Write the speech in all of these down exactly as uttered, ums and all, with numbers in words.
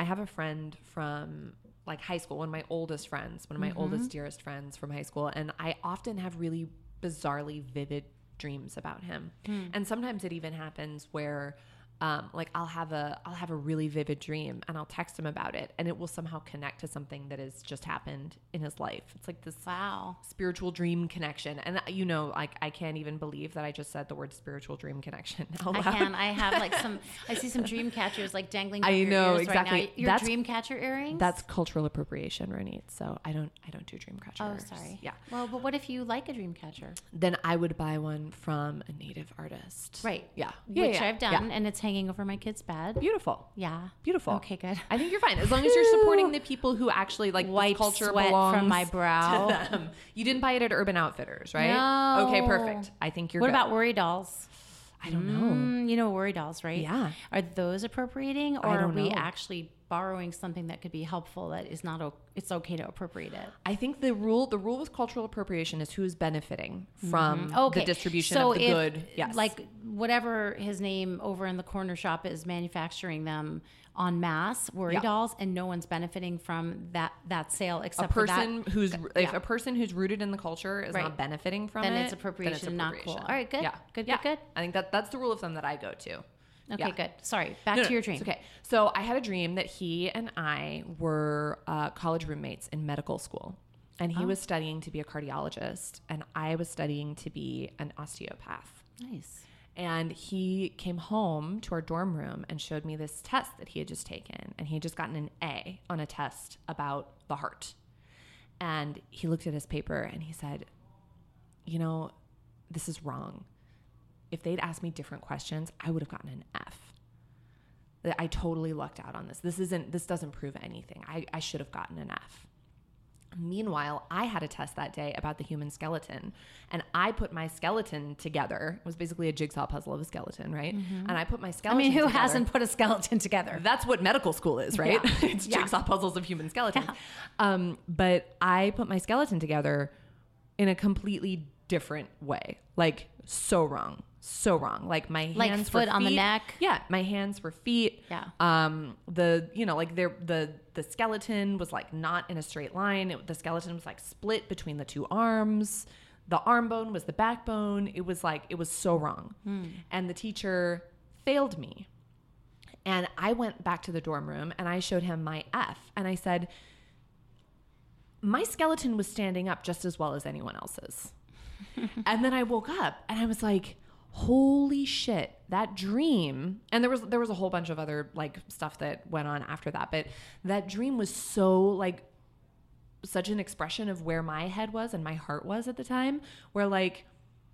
I have a friend from like high school, one of my oldest friends, one of my mm-hmm. oldest, dearest friends from high school. And I often have really bizarrely vivid dreams about him. Mm. And sometimes it even happens where Um, like I'll have a, I'll have a really vivid dream and I'll text him about it and it will somehow connect to something that has just happened in his life. It's like this wow spiritual dream connection. And you know, like I can't even believe that I just said the word spiritual dream connection out loud. I can. I have like some, I see some dream catchers like dangling from I your know ears exactly. right now. Your that's, dream catcher earrings? That's cultural appropriation, Ronit. So I don't, I don't do dream catchers. Oh, sorry. Yeah. Well, but what if you like a dream catcher? Then I would buy one from a native artist. Right. Yeah. Which yeah, yeah, I've done yeah. and it's hanging over my kid's bed. Beautiful. Yeah. Beautiful. Okay, good. I think you're fine. As long as you're supporting the people who actually like wipe this culture sweat belongs from my brow. to them. You didn't buy it at Urban Outfitters, right? No. Okay, perfect. I think you're What good. about worry dolls? I don't know. Mm, you know worry dolls, right? Yeah. Are those appropriating or I are don't we know. actually borrowing something that could be helpful that is not, o- it's okay to appropriate it? I think the rule, the rule with cultural appropriation is who's benefiting from Mm-hmm. okay. the distribution so of the if, good. Yes. Like whatever his name over in the corner shop is manufacturing them en masse, worry Yeah. dolls, and no one's benefiting from that, that sale a except person for that. who's, Yeah. if a person who's rooted in the culture is Right. not benefiting from Then it, it's appropriation, then it's not cool. appropriation. All right, good. Yeah. Good, yeah. good, good. I think that that's the rule of thumb that I go to. Okay, Yeah. good. Sorry. Back No, to no, your dream. it's okay. So I had a dream that he and I were uh, college roommates in medical school. And he Oh. was studying to be a cardiologist. And I was studying to be an osteopath. Nice. And he came home to our dorm room and showed me this test that he had just taken. And he had just gotten an A on a test about the heart. And he looked at his paper and he said, you know, this is wrong. If they'd asked me different questions, I would have gotten an F. I totally lucked out on this. This isn't, this doesn't prove anything. I, I should have gotten an F. Meanwhile, I had a test that day about the human skeleton and I put my skeleton together. It was basically a jigsaw puzzle of a skeleton, right? Mm-hmm. And I put my I skeleton mean, who together. hasn't put a skeleton together? That's what medical school is, right? Yeah. It's Yeah. jigsaw puzzles of human skeletons. Yeah. Um, but I put my skeleton together in a completely different way. Like so wrong. So wrong. Like my hands Like foot were on the feet. neck? Yeah. My hands were feet. Yeah. Um, the, you know, like there, the, the skeleton was like not in a straight line. It, the skeleton was like split between the two arms. The arm bone was the backbone. It was like, it was so wrong. Hmm. And the teacher failed me. And I went back to the dorm room and I showed him my F and I said, my skeleton was standing up just as well as anyone else's. And then I woke up and I was like, holy shit, that dream. And there was, there was a whole bunch of other like stuff that went on after that. But that dream was so like such an expression of where my head was and my heart was at the time, where like,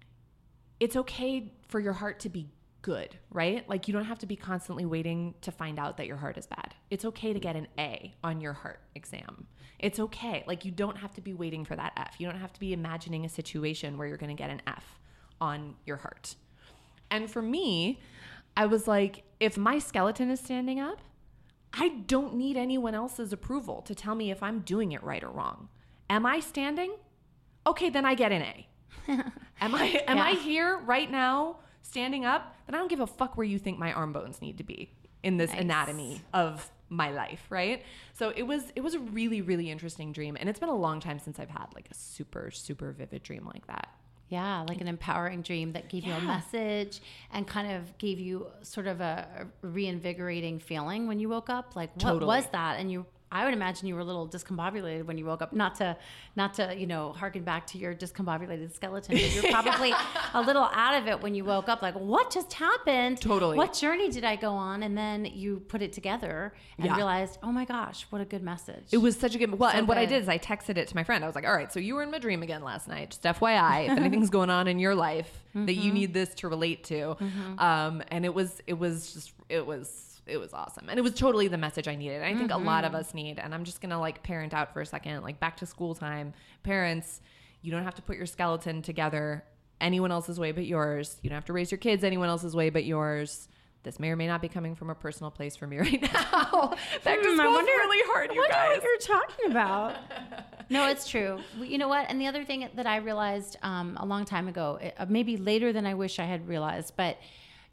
it's okay for your heart to be good, right? Like you don't have to be constantly waiting to find out that your heart is bad. It's okay to get an A on your heart exam. It's okay. Like you don't have to be waiting for that F. You don't have to be imagining a situation where you're going to get an F on your heart. And for me, I was like, if my skeleton is standing up, I don't need anyone else's approval to tell me if I'm doing it right or wrong. Am I standing? Okay, then I get an A. Am I am Yeah. I here right now standing up? Then I don't give a fuck where you think my arm bones need to be in this Nice. anatomy of my life, right? So it was it was a really, really interesting dream. And it's been a long time since I've had like a super, super vivid dream like that. Yeah, like an empowering dream that gave Yeah. you a message and kind of gave you sort of a, a reinvigorating feeling when you woke up. Like, what Totally. was that? And you, I would imagine you were a little discombobulated when you woke up. Not to, not to, you know, harken back to your discombobulated skeleton, but you're probably a little out of it when you woke up. Like, what just happened? Totally. What journey did I go on? And then you put it together and Yeah. realized, oh my gosh, what a good message. It was such a good, well, So and what I good. did is I texted it to my friend. I was like, all right, so you were in my dream again last night. Just F Y I, if anything's going on in your life that you need this to relate to. Um, and it was, it was just, it was, it was awesome. And it was totally the message I needed. I think a lot of us need, and I'm just going to like parent out for a second, like back to school time. Parents, you don't have to put your skeleton together anyone else's way but yours. You don't have to raise your kids anyone else's way but yours. This may or may not be coming from a personal place for me right now. Back to Hmm, I school wonder- is really hard, I you wonder guys. what you're talking about. No, it's true. Well, you know what? And the other thing that I realized um, a long time ago, uh, maybe later than I wish I had realized, but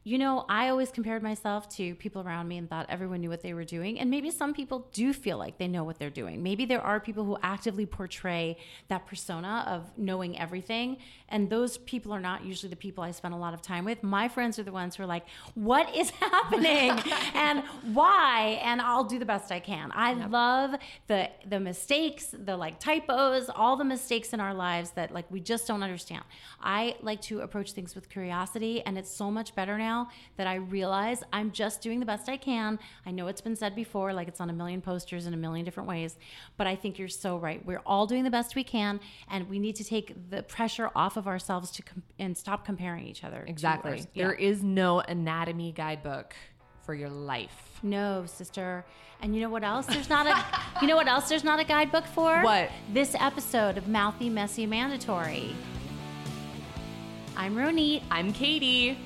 you know, I always compared myself to people around me and thought everyone knew what they were doing. And maybe some people do feel like they know what they're doing. Maybe there are people who actively portray that persona of knowing everything. And those people are not usually the people I spend a lot of time with. My friends are the ones who are like, what is happening and why? And I'll do the best I can. I yep. love the the mistakes, the like typos, all the mistakes in our lives that like we just don't understand. I like to approach things with curiosity, and it's so much better now that I realize I'm just doing the best I can. I know it's been said before, like it's on a million posters in a million different ways, but I think you're so right. We're all doing the best we can, and we need to take the pressure off of ourselves to com- and stop comparing each other. Exactly. Our, there yeah. is no anatomy guidebook for your life. No, sister. And you know what else? There's not a. You know what else? There's not a guidebook for what? This episode of Mouthy, Messy, Mandatory. I'm Ronit. I'm Katie.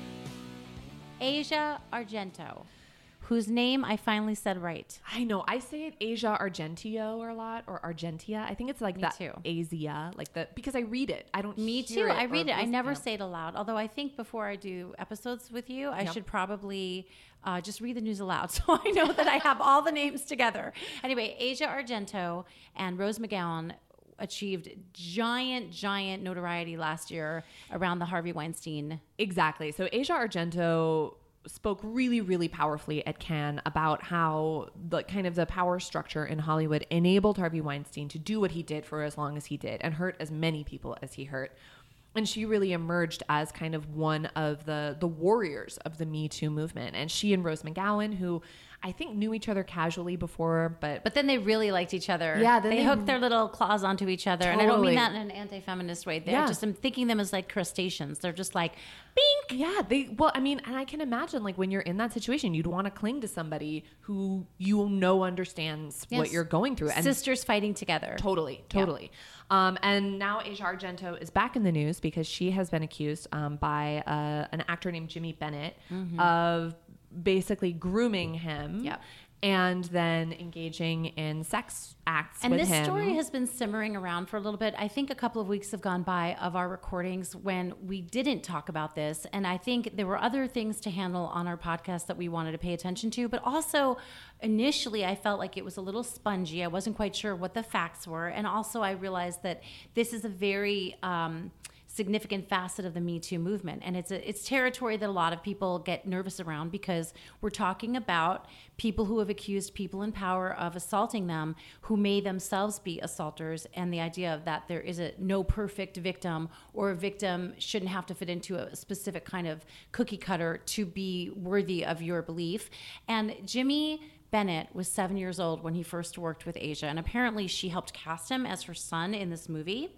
Asia Argento, whose name I finally said right. I know. I say it Asia Argentio a lot, or Argentia. I think it's like Me that too. Asia, like the because I read it. I don't. Me hear too. it I read it. I never yeah. say it aloud. Although I think before I do episodes with you, I Yep. should probably uh, just read the news aloud so I know that I have all the names together. Anyway, Asia Argento and Rose McGowan achieved giant, giant notoriety last year around the Harvey Weinstein. Exactly. So Asia Argento spoke really, really powerfully at Cannes about how the kind of the power structure in Hollywood enabled Harvey Weinstein to do what he did for as long as he did and hurt as many people as he hurt. And she really emerged as kind of one of the the warriors of the Me Too movement. And she and Rose McGowan, who I think knew each other casually before, but But then they really liked each other. Yeah, they, then they they- hooked their little claws onto each other. And I don't Totally. mean that in an anti-feminist way. They're Yeah. just, I'm thinking them as like crustaceans. They're just like, bink. yeah, they, well, I mean, and I can imagine like when you're in that situation, you'd want to cling to somebody who you know understands Yes. what you're going through. And Sisters fighting together. Totally, totally. Um, and now Asia Argento is back in the news because she has been accused um, by uh, an actor named Jimmy Bennett Mm-hmm. of basically grooming him. Yep. And then engaging in sex acts And with this him. story has been simmering around for a little bit. I think a couple of weeks have gone by of our recordings when we didn't talk about this. And I think there were other things to handle on our podcast that we wanted to pay attention to. But also, initially, I felt like it was a little spongy. I wasn't quite sure what the facts were. And also, I realized that this is a very... Um, significant facet of the Me Too movement. And it's a, it's territory that a lot of people get nervous around because we're talking about people who have accused people in power of assaulting them who may themselves be assaulters, and the idea of that there is a no perfect victim, or a victim shouldn't have to fit into a specific kind of cookie cutter to be worthy of your belief. And Jimmy Bennett was seven years old when he first worked with Asia, and apparently she helped cast him as her son in this movie.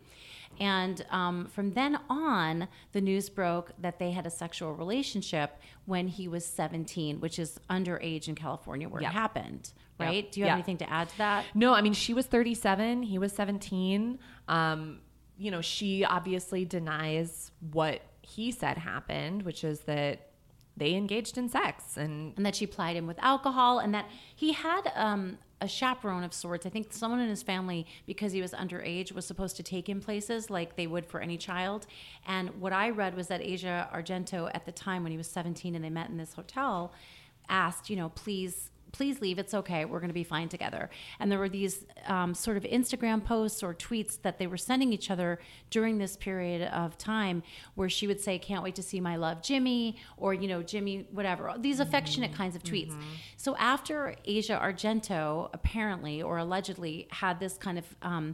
And um, from then on, the news broke that they had a sexual relationship when he was seventeen, which is underage in California where Yeah. it happened, Yeah. right? Do you have Yeah. anything to add to that? No, I mean, she was thirty-seven. He was seventeen. Um, you know, she obviously denies what he said happened, which is that they engaged in sex. And And that she plied him with alcohol, and that he had um, a chaperone of sorts. I think someone in his family, because he was underage, was supposed to take him places like they would for any child. And what I read was that Asia Argento, at the time when he was seventeen and they met in this hotel, asked, you know, please, please leave. It's okay. We're going to be fine together. And there were these um, sort of Instagram posts or tweets that they were sending each other during this period of time where she would say, can't wait to see my love, Jimmy, or, you know, Jimmy, whatever, these affectionate kinds of tweets. Mm-hmm. So after Asia Argento apparently or allegedly had this kind of um,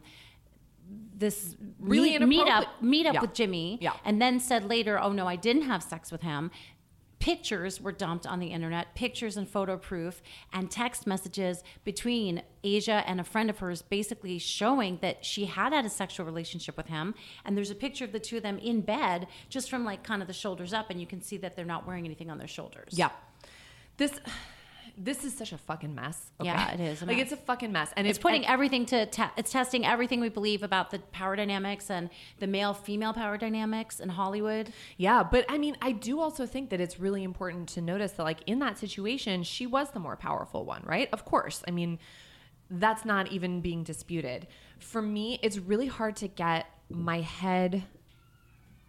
this Really meet, meet up, inappropriate- meet up Yeah. with Jimmy, Yeah. and then said later, oh no, I didn't have sex with him. Pictures were dumped on the internet, pictures and photo proof, and text messages between Asia and a friend of hers basically showing that she had had a sexual relationship with him. And there's a picture of the two of them in bed, just from like kind of the shoulders up, and you can see that they're not wearing anything on their shoulders. yeah, this this is such a fucking mess. Okay? Yeah, it is a Like mess. it's a fucking mess, and It's it- putting and- everything to, te- it's testing everything we believe about the power dynamics and the male-female power dynamics in Hollywood. Yeah, but I mean, I do also think that it's really important to notice that, like, in that situation, she was the more powerful one, right? Of course. I mean, that's not even being disputed. For me, it's really hard to get my head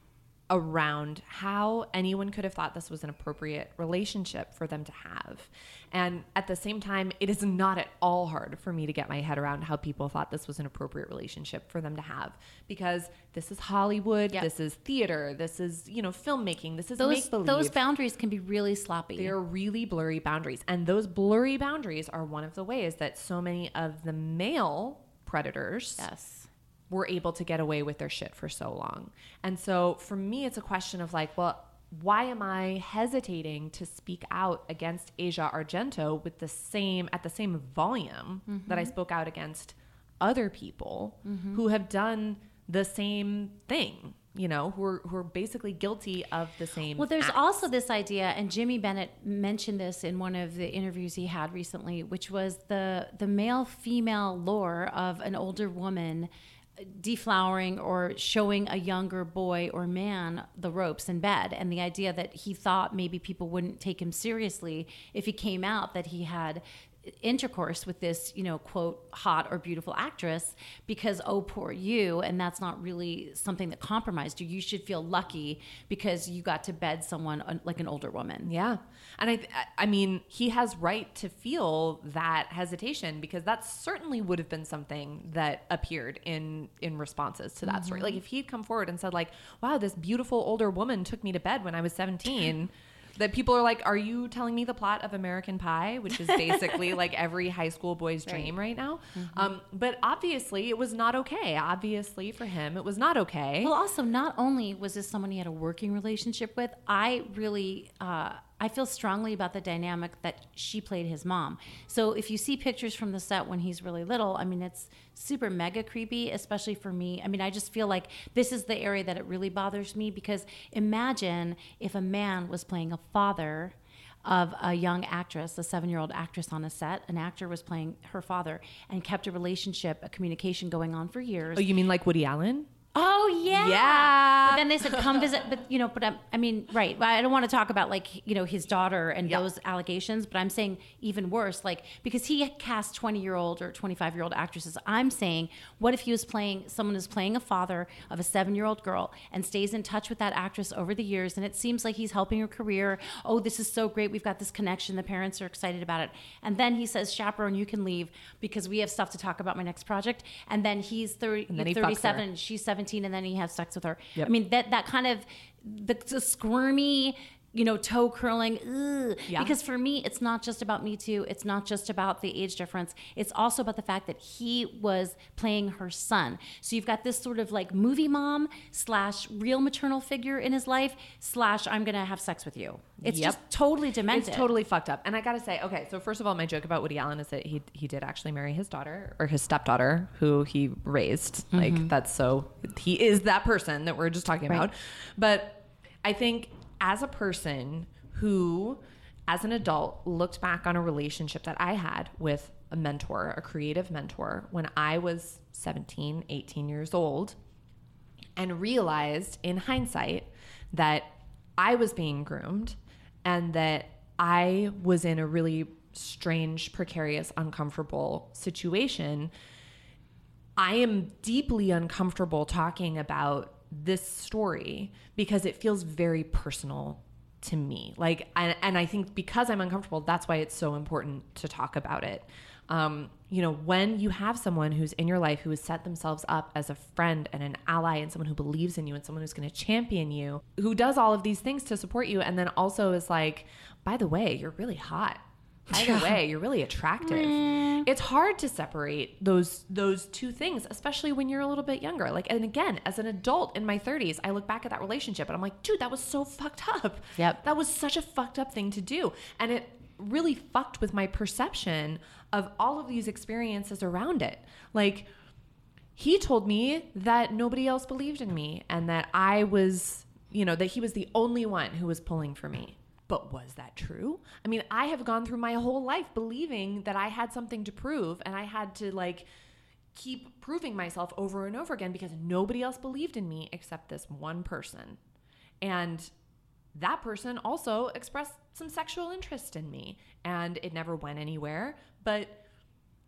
around how anyone could have thought this was an appropriate relationship for them to have. And at the same time, it is not at all hard for me to get my head around how people thought this was an appropriate relationship for them to have, because this is Hollywood, Yep. this is theater, this is, you know, filmmaking, this is Those make-believe. those boundaries can be really sloppy. They're really blurry boundaries. And those blurry boundaries are one of the ways that so many of the male predators yes. were able to get away with their shit for so long. And so for me, it's a question of like, well, why am I hesitating to speak out against Asia Argento with the same, at the same volume mm-hmm. that I spoke out against other people mm-hmm. who have done the same thing, you know, who are, who are basically guilty of the same Well, there's acts. also this idea, and Jimmy Bennett mentioned this in one of the interviews he had recently, which was the the male-female lore of an older woman deflowering or showing a younger boy or man the ropes in bed, and the idea that he thought maybe people wouldn't take him seriously if he came out that he had intercourse with this, you know, quote, hot or beautiful actress, because, oh, poor you, and that's not really something that compromised you. You should feel lucky because you got to bed someone uh, like an older woman. Yeah. And I, I mean, he has right to feel that hesitation, because that certainly would have been something that appeared in, in responses to that mm-hmm. story. Like if he'd come forward and said like, wow, this beautiful older woman took me to bed when I was seventeen, that people are like, are you telling me the plot of American Pie, which is basically like every high school boy's dream right, right now? Mm-hmm. Um, but obviously it was not okay. Obviously for him, it was not okay. Well, also, not only was this someone he had a working relationship with, I really, uh, I feel strongly about the dynamic that she played his mom. So if you see pictures from the set when he's really little, I mean, it's super mega creepy, especially for me. I mean, I just feel like this is the area that it really bothers me, because imagine if a man was playing a father of a young actress, a seven-year-old actress on a set, an actor was playing her father and kept a relationship, a communication going on for years. Oh, you mean like Woody Allen? Oh yeah, yeah. But then they said, "Come visit." But you know, but I, I mean, right? I don't want to talk about like you know his daughter and yep. those allegations. But I'm saying even worse, like because he cast twenty year old or twenty-five year old actresses. I'm saying, what if he was playing someone who's playing a father of a seven year old girl and stays in touch with that actress over the years, and it seems like he's helping her career. Oh, this is so great. We've got this connection. The parents are excited about it. And then he says, "Chaperone, you can leave because we have stuff to talk about my next project." And then he's thirty, and then he thirty-seven, and she's seventeen. And then he has sex with her. Yep. I mean, that that kind of the, the squirmy, you know, toe curling. Ugh. Yeah. Because for me, it's not just about Me Too. It's not just about the age difference. It's also about the fact that he was playing her son. So you've got this sort of like movie mom slash real maternal figure in his life slash I'm gonna have sex with you. It's yep. just totally demented. It's totally fucked up. And I gotta say, okay, so first of all, my joke about Woody Allen is that he he did actually marry his daughter or his stepdaughter, who he raised. Mm-hmm. Like that's so he is that person that we're just talking right. about. But I think as a person who, as an adult, looked back on a relationship that I had with a mentor, a creative mentor, when I was seventeen, eighteen years old, and realized in hindsight that I was being groomed and that I was in a really strange, precarious, uncomfortable situation, I am deeply uncomfortable talking about this story because it feels very personal to me. Like, and, and I think because I'm uncomfortable, that's why it's so important to talk about it. Um, you know, when you have someone who's in your life who has set themselves up as a friend and an ally and someone who believes in you and someone who's going to champion you, who does all of these things to support you, and then also is like, by the way, you're really hot. By the way, you're really attractive. Mm. It's hard to separate those those two things, especially when you're a little bit younger. Like, and again, as an adult in my thirties, I look back at that relationship and I'm like, dude, that was so fucked up. Yep. That was such a fucked up thing to do. And it really fucked with my perception of all of these experiences around it. Like, he told me that nobody else believed in me and that I was, you know, that he was the only one who was pulling for me. But was that true? I mean, I have gone through my whole life believing that I had something to prove and I had to like keep proving myself over and over again because nobody else believed in me except this one person. And that person also expressed some sexual interest in me and it never went anywhere. But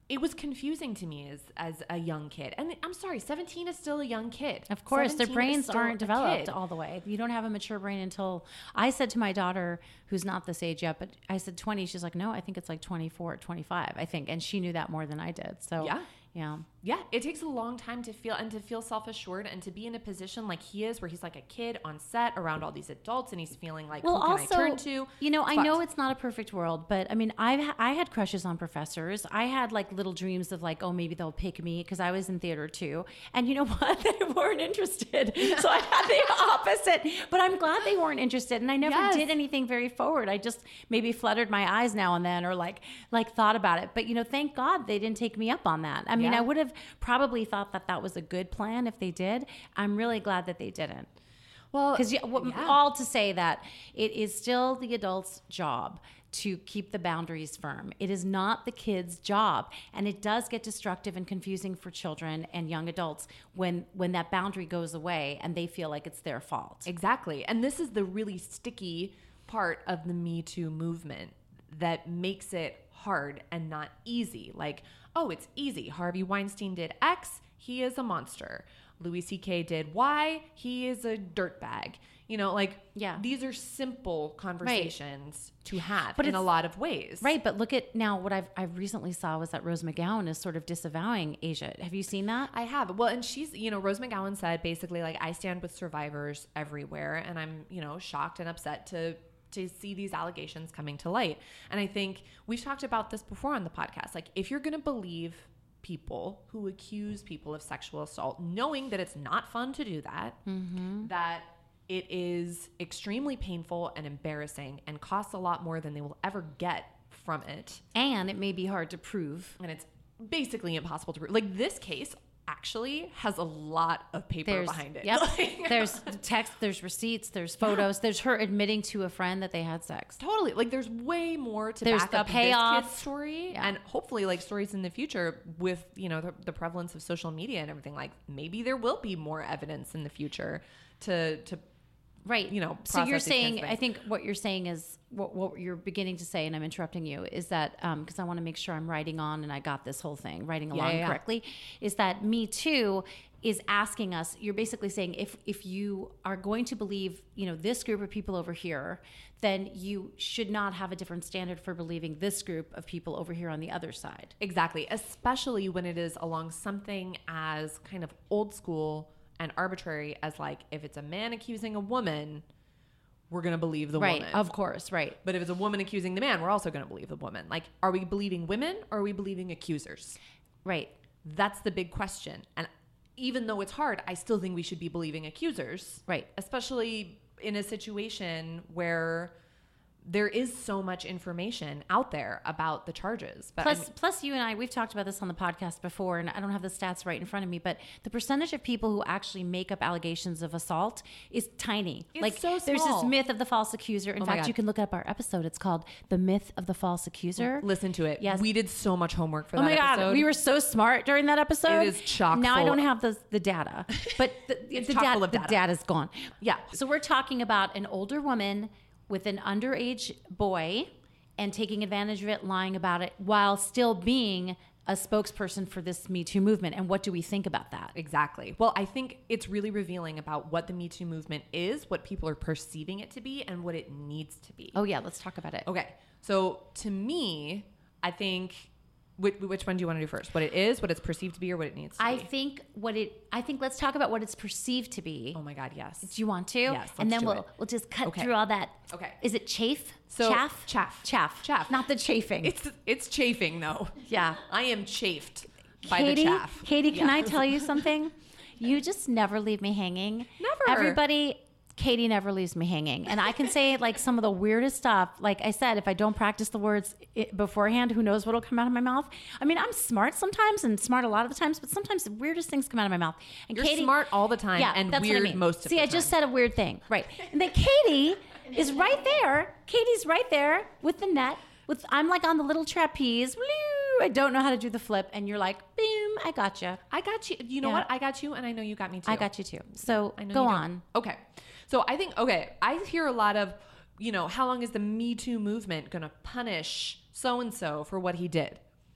it was confusing to me as as a young kid. And I'm sorry, seventeen is still a young kid. Of course, their seventeen is brains still aren't a developed kid. all the way. You don't have a mature brain until I said to my daughter, who's not this age yet, but I said twenty. She's like, no, I think it's like twenty-four, twenty-five, I think. And she knew that more than I did. So Yeah. yeah. Yeah, it takes a long time to feel and to feel self-assured and to be in a position like he is, where he's like a kid on set around all these adults, and he's feeling like, Well, who can also, I turn to? you know, I But- know it's not a perfect world, but I mean, I've I had crushes on professors. I had like little dreams of like, oh, maybe they'll pick me because I was in theater too. And you know what? They weren't interested. So I had the opposite. But I'm glad they weren't interested, and I never Yes. did anything very forward. I just maybe fluttered my eyes now and then, or like like thought about it. But you know, thank God they didn't take me up on that. I mean, Yeah. I would have probably thought that that was a good plan if they did. I'm really glad that they didn't. Well, Because yeah. all to say that it is still the adult's job to keep the boundaries firm. It is not the kid's job, and it does get destructive and confusing for children and young adults when when that boundary goes away and they feel like it's their fault. Exactly. And this is the really sticky part of the Me Too movement that makes it hard and not easy. Like, oh, it's easy. Harvey Weinstein did X, he is a monster. Louis C K did Y, he is a dirtbag. You know, like, Yeah. these are simple conversations to have But in a it's- lot of ways. Right, but look at now what I've I recently saw was that Rose McGowan is sort of disavowing Asia. Have you seen that? I have. Well, and she's, you know, Rose McGowan said basically, like, I stand with survivors everywhere, and I'm, you know, shocked and upset to to see these allegations coming to light. And I think we've talked about this before on the podcast. Like, if you're going to believe people who accuse people of sexual assault, knowing that it's not fun to do that, Mm-hmm. that it is extremely painful and embarrassing and costs a lot more than they will ever get from it, And it may be hard to prove. and it's basically impossible to prove. Like, this case actually has a lot of paper There's behind it. Yep. Like, There's text, there's receipts, there's photos, there's her admitting to a friend that they had sex. totally. Like, there's way more to There's back the up this payoff. kid's story, Yeah. and hopefully, like, stories in the future with, you know, the, the prevalence of social media and everything. Like, maybe there will be more evidence in the future to to Right. you know, so you're process these kinds saying, of I things. think what you're saying is what, what you're beginning to say, and I'm interrupting you, is that because I want to make sure I'm writing on and I got this whole thing, writing along yeah, yeah. correctly, is that Me Too is asking us, you're basically saying if if you are going to believe, you know, this group of people over here, then you should not have a different standard for believing this group of people over here on the other side. Exactly, especially when it is along something as kind of old school and arbitrary as, like, if it's a man accusing a woman, we're going to believe the Right. woman. Of course. Right. But if it's a woman accusing the man, we're also going to believe the woman. Like, are we believing women or are we believing accusers? Right. That's the big question. And even though it's hard, I still think we should be believing accusers. Right. Especially in a situation where there is so much information out there about the charges. But I Plus, mean- plus, you and I, we've talked about this on the podcast before, and I don't have the stats right in front of me, but the percentage of people who actually make up allegations of assault is tiny. It's like, so there's this small. myth of the false accuser. In Oh my fact, God. you can look up our episode. It's called "The Myth of the False Accuser." listen to it. Yes. We did so much homework for Oh that my God, episode. we were so smart during that episode. It is chock Now I full. don't have the the data, but the, It's the, chock data, full of the data. data's gone. Yeah. So we're talking about an older woman with an underage boy and taking advantage of it, lying about it, while still being a spokesperson for this Me Too movement. And what do we think about that? Exactly. Well, I think it's really revealing about what the Me Too movement is, what people are perceiving it to be, and what it needs to be. Oh yeah, let's talk about it. Okay. So to me, I think, which, which one do you want to do first? What it is, what it's perceived to be, or what it needs to I be? think what it. I think let's talk about what it's perceived to be. Oh my God, yes. Do you want to? Yes, and let's then do we'll it. we'll just cut Okay. through all that. Okay. Is it chafe? So- chaff? chaff. Chaff. Chaff. Not the chafing. It's it's chafing though. yeah. I am chafed by Katie, the chaff. Katie, can Yeah. I tell you something? You just never leave me hanging. Never. Everybody, Katie never leaves me hanging. And I can say like some of the weirdest stuff. Like I said, if I don't practice the words i- beforehand, who knows what'll come out of my mouth? I mean, I'm smart sometimes and smart a lot of the times, but sometimes the weirdest things come out of my mouth. And You're Katie, smart all the time yeah, and that's weird what I mean. most of See, the I time. just said a weird thing. Right. And then Katie is right there. Katie's right there with the net. With I'm like on the little trapeze. Woo! I don't know how to do the flip. And you're like, boom, I got you. I got you. You know Yeah. what? I got you, and I know you got me too. I got you too. So I know go you don't. on. Okay. So I think, okay, I hear a lot of, you know, how long is the Me Too movement going to punish so-and-so for what he did?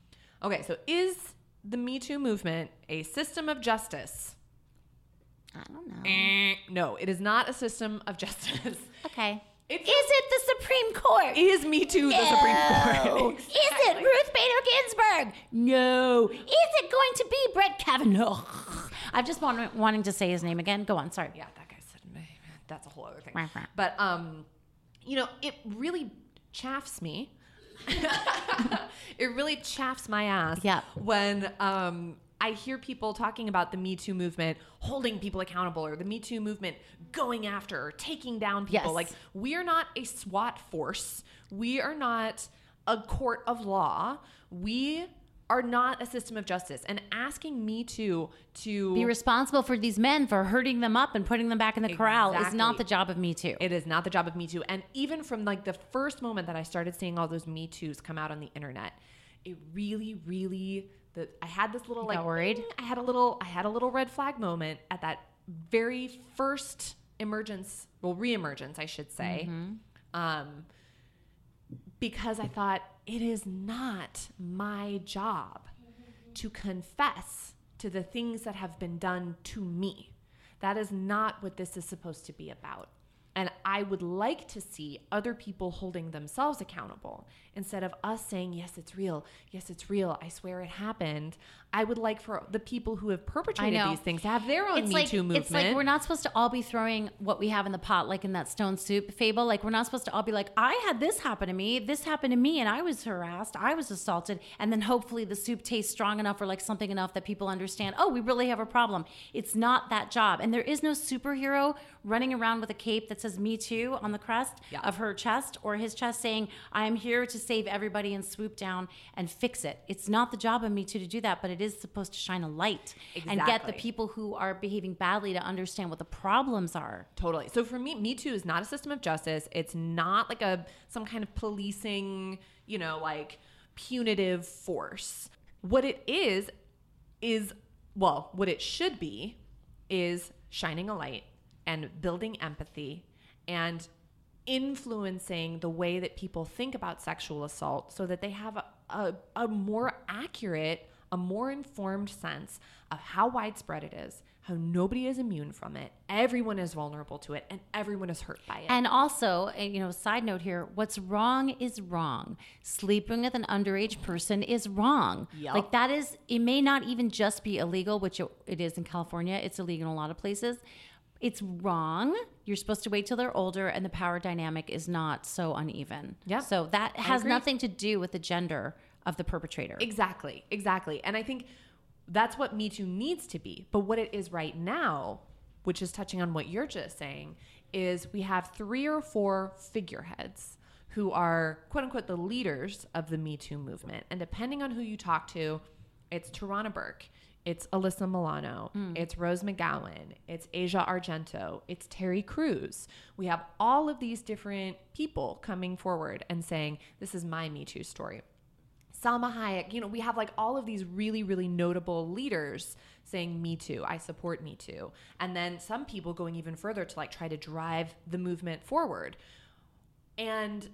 Okay, so is the Me Too movement a system of justice? I don't know. Eh, no, it is not a system of justice. Okay. It's Is it the Supreme Court? Is Me Too the Supreme Court? Is it Ruth Bader Ginsburg? No. Is it going to be Brett Kavanaugh? I'm just want, wanting to say his name again. Go on. Sorry. Yeah, that guy said that's a whole other thing. Right, right. But um, you know, it really chaffs me. It really chaffs my ass. Yeah. When um. I hear people talking about the Me Too movement holding people accountable, or the Me Too movement going after or taking down people. Yes. Like, we are not a SWAT force. We are not a court of law. We are not a system of justice. And asking Me Too to be responsible for these men for hurting them up and putting them back in the corral is Exactly. not the job of Me Too. It is not the job of Me Too. And even from like the first moment that I started seeing all those Me Toos come out on the internet, it really, really... The, I had this little You like got worried? ding, I had a little I had a little red flag moment at that very first emergence, well, reemergence, I should say, Mm-hmm. um, because I thought it is not my job to confess to the things that have been done to me. That is not what this is supposed to be about. And I would like to see other people holding themselves accountable instead of us saying, yes, it's real. Yes, it's real. I swear it happened. I would like for the people who have perpetrated know. these things to have their own It's Me like, Too movement. It's like we're not supposed to all be throwing what we have in the pot, like in that stone soup fable. Like, we're not supposed to all be like, I had this happen to me, this happened to me, and I was harassed, I was assaulted, and then hopefully the soup tastes strong enough or like something enough that people understand, oh, we really have a problem. It's not that job. And there is no superhero running around with a cape that says Me Too on the crest Yeah. of her chest or his chest saying, I am here to save everybody and swoop down and fix it. It's not the job of Me Too to do that, but it is supposed to shine a light and get the Exactly. people who are behaving badly to understand what the problems are. Totally. So for me, Me Too is not a system of justice. It's not like a some kind of policing, you know, like punitive force. What it is, is, well, what it should be is shining a light and building empathy and influencing the way that people think about sexual assault so that they have a, a, a more accurate, a more informed sense of how widespread it is, how nobody is immune from it, everyone is vulnerable to it, and everyone is hurt by it. And also, uh, you know, side note here, what's wrong is wrong. Sleeping with an underage person is wrong. Yep. Like, that is, it may not even just be illegal, which it, it is in California. It's illegal in a lot of places. It's wrong. You're supposed to wait till they're older, and the power dynamic is not so uneven. Yeah. So that has agree. nothing to do with the gender of the perpetrator. Exactly, exactly. And I think that's what Me Too needs to be. But what it is right now, which is touching on what you're just saying, is we have three or four figureheads who are, quote unquote, the leaders of the Me Too movement. And depending on who you talk to, it's Tarana Burke, it's Alyssa Milano, mm. it's Rose McGowan, it's Asia Argento, it's Terry Crews. We have all of these different people coming forward and saying, this is my Me Too story. Salma Hayek, you know, we have like all of these really, really notable leaders saying Me Too, I support Me Too. And then some people going even further to like try to drive the movement forward. And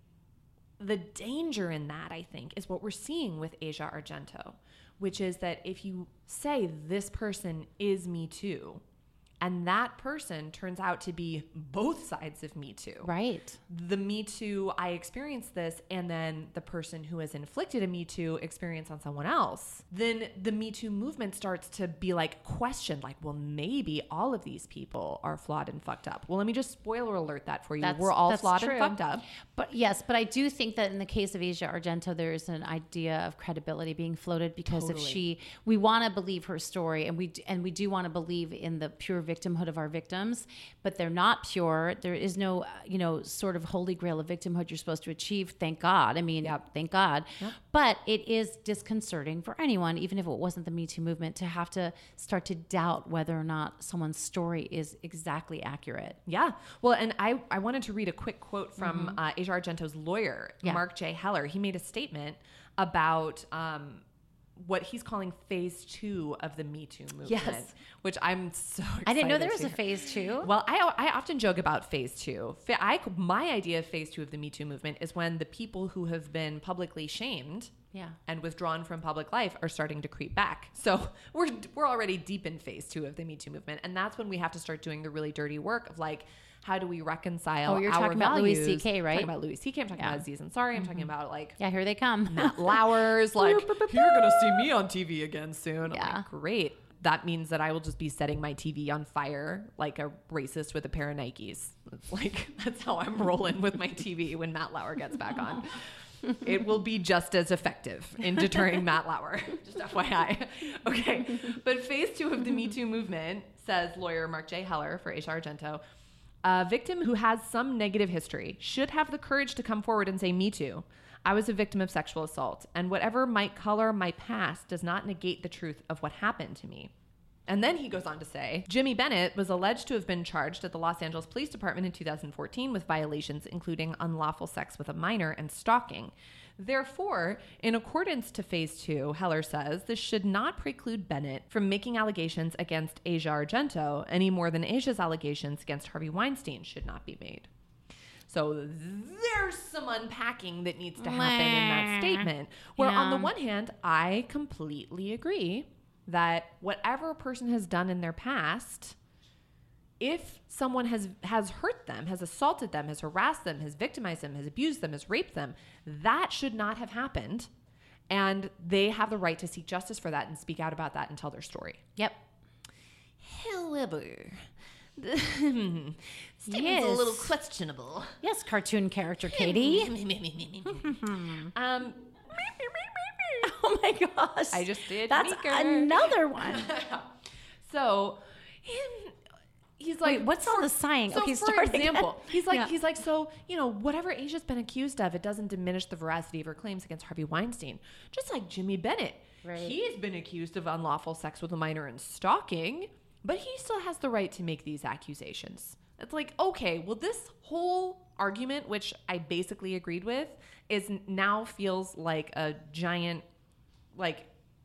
the danger in that, I think, is what we're seeing with Asia Argento, which is that if you say this person is Me Too, and that person turns out to be both sides of Me Too. Right. The Me Too, I experienced this, and then the person who has inflicted a Me Too experience on someone else, then the Me Too movement starts to be like questioned, like, well, maybe all of these people are flawed and fucked up. Well, let me just spoiler alert that for you. That's- We're all that's flawed true. and fucked up. But yes, but I do think that in the case of Asia Argento, there is an idea of credibility being floated because Totally. if she, we want to believe her story, and we d- and we do want to believe in the pure victimhood of our victims, but they're not pure. There is no, uh, you know, sort of holy grail of victimhood you're supposed to achieve. Thank God. I mean, Yep. thank God. Yep. But it is disconcerting for anyone, even if it wasn't the Me Too movement, to have to start to doubt whether or not someone's story is exactly accurate. Yeah. Well, and I, I wanted to read a quick quote from mm-hmm. uh, Asia Argento's lawyer, Yeah. Mark J. Heller. He made a statement about um, what he's calling phase two of the Me Too movement, Yes. which I'm so excited I didn't know there was to a hear. phase two. Well, I, I often joke about phase two. Fa- I, my idea of phase two of the Me Too movement is when the people who have been publicly shamed Yeah. and withdrawn from public life are starting to creep back. So we're we're already deep in phase two of the Me Too movement, and that's when we have to start doing the really dirty work of like, how do we reconcile? Oh, you're our talking about Louis values? C K, right? I'm talking about Louis C K. I'm talking Yeah. about Aziz Ansari. I'm talking about like Yeah, here they come. Matt Lauer's. Like, you're gonna see me on T V again soon. Yeah. I'm like, great. That means that I will just be setting my T V on fire like a racist with a pair of Nikes. It's like, that's how I'm rolling with my T V when Matt Lauer gets back on. It will be just as effective in deterring Matt Lauer. Just F Y I. Okay. But phase two of the Me Too movement, says lawyer Mark J. Heller for Asia Argento, a victim who has some negative history should have the courage to come forward and say, me too. I was a victim of sexual assault, and whatever might color my past does not negate the truth of what happened to me. And then he goes on to say, Jimmy Bennett was alleged to have been charged at the Los Angeles Police Department in two thousand fourteen with violations including unlawful sex with a minor and stalking. Therefore, in accordance to phase two, Heller says, this should not preclude Bennett from making allegations against Asia Argento any more than Asia's allegations against Harvey Weinstein should not be made. So there's some unpacking that needs to happen in that statement. Where on the Yeah. one hand, I completely agree that whatever a person has done in their past, if someone has has hurt them, has assaulted them, has harassed them, has victimized them, has abused them, has raped them, that should not have happened. And they have the right to seek justice for that and speak out about that and tell their story. Yep. However, the statement's Yes. a little questionable. Yes, cartoon character Katie. um, Oh my gosh. I just did That's Meeker. another one. So him, he's like, Wait, what's all the sighing? So Okay, for start again. example, he's like, Yeah. he's like, so you know, whatever Asia's been accused of, it doesn't diminish the veracity of her claims against Harvey Weinstein. Just like Jimmy Bennett, Right. he has been accused of unlawful sex with a minor and stalking, but he still has the right to make these accusations. It's like, okay, well, this whole argument, which I basically agreed with, is now feels like a giant, like,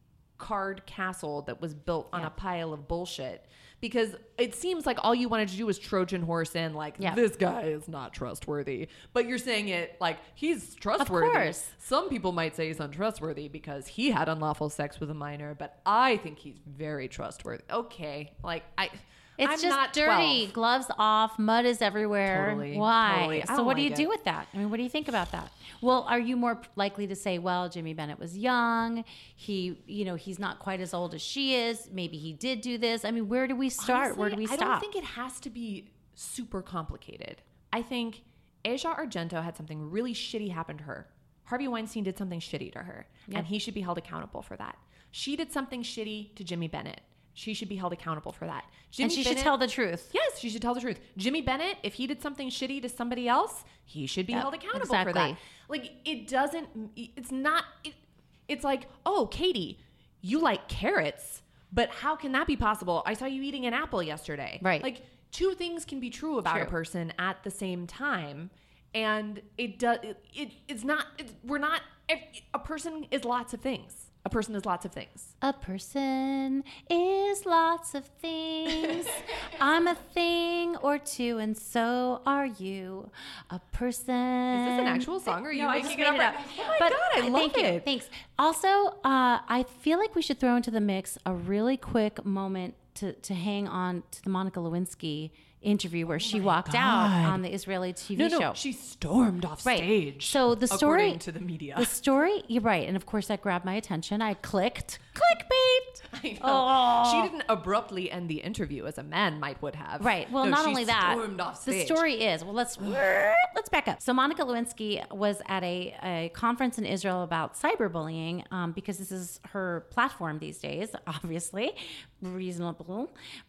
card castle that was built on Yeah. a pile of bullshit, because it seems like all you wanted to do was Trojan horse in like, Yeah. this guy is not trustworthy, but you're saying it like he's trustworthy. Of course. Some people might say he's untrustworthy because he had unlawful sex with a minor, but I think he's very trustworthy. Okay, like I It's I'm just not dirty. twelve. Gloves off. Mud is everywhere. Totally, Why? totally. I So don't what do you like do it. with that? I mean, what do you think about that? Well, are you more likely to say, well, Jimmy Bennett was young. He, you know, he's not quite as old as she is. Maybe he did do this. I mean, where do we start? where do we Honestly, stop? I don't think it has to be super complicated. I think Asia Argento had something really shitty happen to her. Harvey Weinstein did something shitty to her, Yep. and he should be held accountable for that. She did something shitty to Jimmy Bennett. She should be held accountable for that. Jimmy and she Bennett, should tell the truth. Yes, she should tell the truth. Jimmy Bennett, if he did something shitty to somebody else, he should be Yep, held accountable for that. exactly. Like, it doesn't, it's not, it, it's like, oh, Katie, you like carrots, but how can that be possible? I saw you eating an apple yesterday. Right. Like, two things can be true about a True. person at the same time. And it does, it, it it's not, it's, we're not, a person is lots of things. A person is lots of things. A person is lots of things. I'm a thing or two, and so are you. A person. Is this an actual song, or are you no, I making just it made up? it up. Oh my But God, I love thank you. it. Thanks. Also, uh, I feel like we should throw into the mix a really quick moment to, to hang on to the Monica Lewinsky interview where she walked out God. on the Israeli T V No, no, show. she stormed off Right. stage. So the story according to the media. The story, you're right, and of course that grabbed my attention. I clicked clickbait. I know. Oh. She didn't abruptly end the interview as a man might would have. Right. Well, No, not she only that, stormed off the stage. story is. Well, let's let's back up. So Monica Lewinsky was at a, a conference in Israel about cyberbullying um, because this is her platform these days. Obviously, reasonable.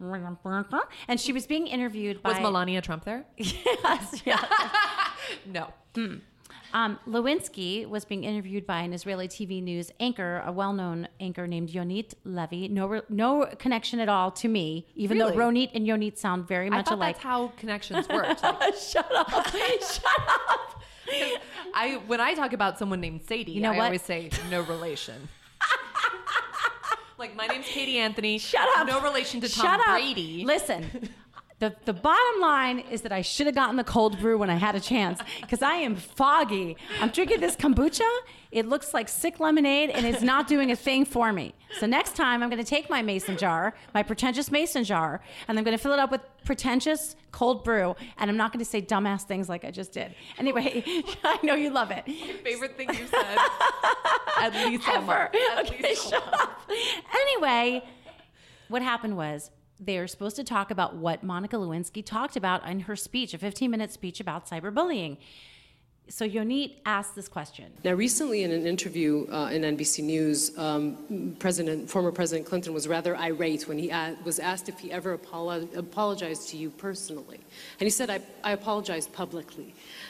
And she was being interviewed by Was Melania Trump there? yes, yeah. No. Um, Lewinsky was being interviewed by an Israeli T V news anchor, a well-known anchor named Yonit Levy. No, re- no connection at all to me, even Really? though Ronit and Yonit sound very I much thought alike. that's how connections worked. Like, Shut up! Shut up! I when I talk about someone named Sadie, You know I what? always say no relation. Like, my name's Katie Anthony. Shut up. No relation to Tom Shut up. Brady. Listen. The, the bottom line is that I should have gotten the cold brew when I had a chance because I am foggy. I'm drinking this kombucha. It looks like sick lemonade and it's not doing a thing for me. So next time I'm going to take my mason jar, my pretentious mason jar, and I'm going to fill it up with pretentious cold brew. And I'm not going to say dumbass things like I just did. Anyway, I know you love it. My favorite thing you said. At least a month. At Okay, least a shut month. up. Anyway, what happened was, they are supposed to talk about what Monica Lewinsky talked about in her speech, a fifteen-minute speech about cyberbullying. So Yonit asked this question. Now, recently in an interview uh, in N B C News, um, President, former President Clinton was rather irate when he a- was asked if he ever apolo- apologized to you personally. And he said, I, I apologized publicly.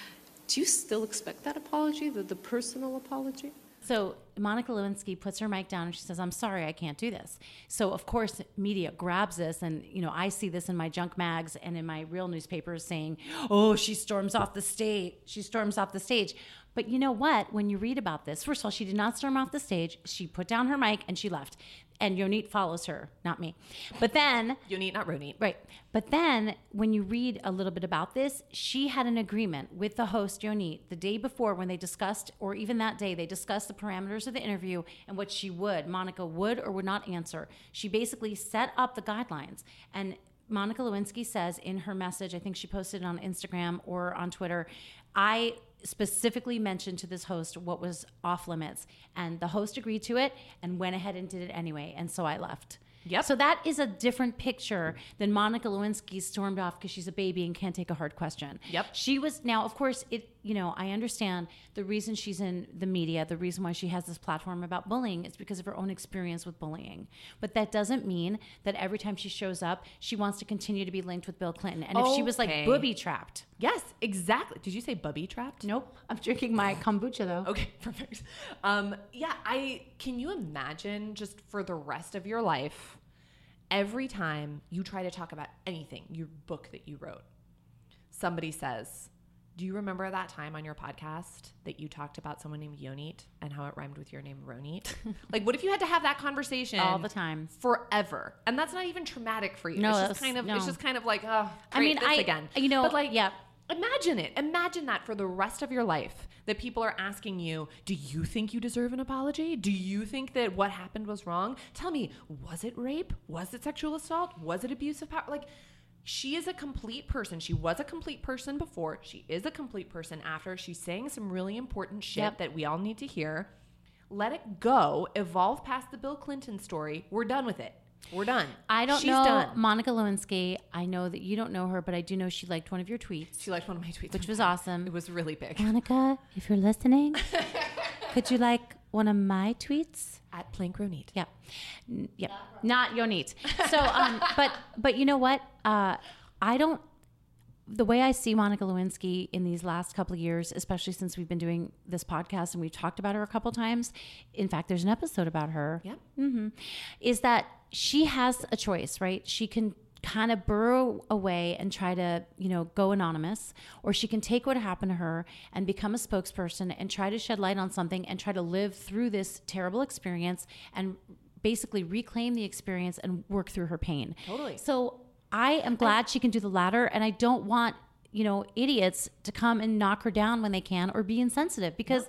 Do you still expect that apology, the, the personal apology? So Monica Lewinsky puts her mic down and she says, I'm sorry, I can't do this. So of course media grabs this, and you know, I see this in my junk mags and in my real newspapers saying, oh, she storms off the stage. She storms off the stage. But you know what? When you read about this, first of all, she did not storm off the stage. She put down her mic and she left. And Yonit follows her, not me. But then... Yonit, not Ronit. Right. But then when you read a little bit about this, she had an agreement with the host, Yonit, the day before when they discussed, or even that day, they discussed the parameters of the interview and what she would, Monica would or would not answer. She basically set up the guidelines. And Monica Lewinsky says in her message, I think she posted it on Instagram or on Twitter, I specifically mentioned to this host what was off limits, and the host agreed to it and went ahead and did it anyway, and so I left. Yep. So that is a different picture than Monica Lewinsky stormed off because she's a baby and can't take a hard question. Yep. She was, now of course, it, you know, I understand the reason she's in the media, the reason why she has this platform about bullying is because of her own experience with bullying. But that doesn't mean that every time she shows up, she wants to continue to be linked with Bill Clinton. And if she was like Okay. booby trapped. Yes, exactly. Did you say bubby trapped? Nope. I'm drinking my kombucha though. Okay, perfect. Um, yeah, I can you imagine just for the rest of your life, every time you try to talk about anything, your book that you wrote, somebody says, do you remember that time on your podcast that you talked about someone named Yonit and how it rhymed with your name Ronit? Like, what if you had to have that conversation All the time, forever? And that's not even traumatic for you. No, it's that's- just kind of, no. it's just kind of like, oh, I mean, great, this I, again. you know, but like, yeah. Imagine it. Imagine that for the rest of your life, that people are asking you, do you think you deserve an apology? Do you think that what happened was wrong? Tell me, was it rape? Was it sexual assault? Was it abuse of power? Like, she is a complete person. She was a complete person before. She is a complete person after. She's saying some really important shit Yep. that we all need to hear. Let it go. Evolve past the Bill Clinton story. We're done with it. We're done. I don't She's know done. Monica Lewinsky. I know that you don't know her, but I do know she liked one of your tweets, She liked one of my tweets. which was awesome. It was really big. Monica, if you're listening, could you like one of my tweets? At Plank Ronit. Yeah, N- yeah, not Yonit. So, um, but but you know what? Uh, I don't. The way I see Monica Lewinsky in these last couple of years, especially since we've been doing this podcast and we've talked about her a couple times. In fact, there's an episode about her. Yep. Mm-hmm, is that she has a choice, right? She can kind of burrow away and try to, you know, go anonymous, or she can take what happened to her and become a spokesperson and try to shed light on something and try to live through this terrible experience and basically reclaim the experience and work through her pain. Totally. So I am glad she can do the latter, and I don't want, you know, idiots to come and knock her down when they can or be insensitive, because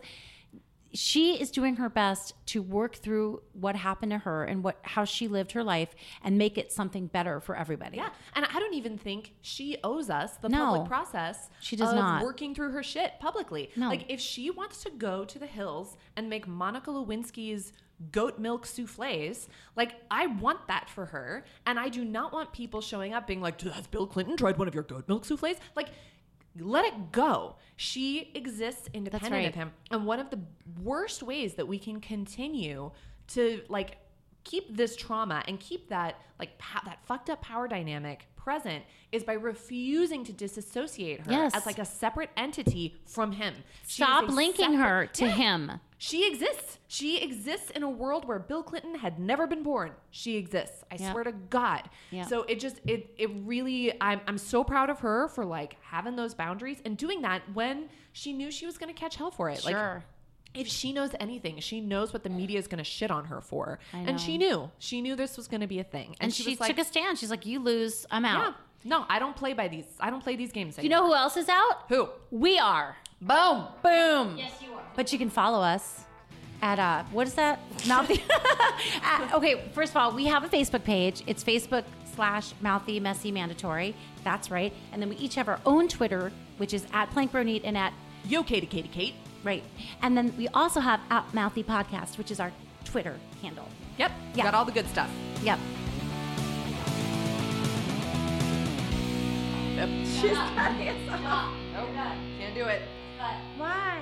she is doing her best to work through what happened to her and what how she lived her life and make it something better for everybody. Yeah, and I don't even think she owes us the No. public process. She does of not. working through her shit publicly. No. Like, if she wants to go to the hills and make Monica Lewinsky's goat milk souffles, like, I want that for her, and I do not want people showing up being like, has Bill Clinton tried one of your goat milk souffles? Like, let it go. She exists independent right. of him. And one of the worst ways that we can continue to, like, keep this trauma and keep that, like, pa- that fucked up power dynamic present is by refusing to disassociate her Yes. as, like, a separate entity from him. She Stop is a linking separate- her to Yeah. him. She exists. She exists in a world where Bill Clinton had never been born. She exists. I Yeah. swear to God. Yeah. So it just, it it really, I'm, I'm so proud of her for, like, having those boundaries and doing that when she knew she was going to catch hell for it. Like, Sure. if she knows anything, she knows what the media is going to shit on her for. I know. And she knew. She knew this was going to be a thing. And, And she, she, was like, took a stand. She's like, you lose, I'm out. yeah, no, I don't play by these. I don't play these games You anymore. know who else is out? Who? We are. Boom. Boom. Yes, you are. But you can follow us at, uh, what is that? Mouthy. at, okay, first of all, we have a Facebook page. It's Facebook slash Mouthy Messy Mandatory. That's right. And then we each have our own Twitter, which is at Plank Bro Neat and at, Yo, Katie, Katie, Kate. right. And then we also have at Mouthy Podcast, which is our Twitter handle. Yep. Yeah. Got all the good stuff. Yep. Yep. She's cutting us off. Nope. Can't do it. Why?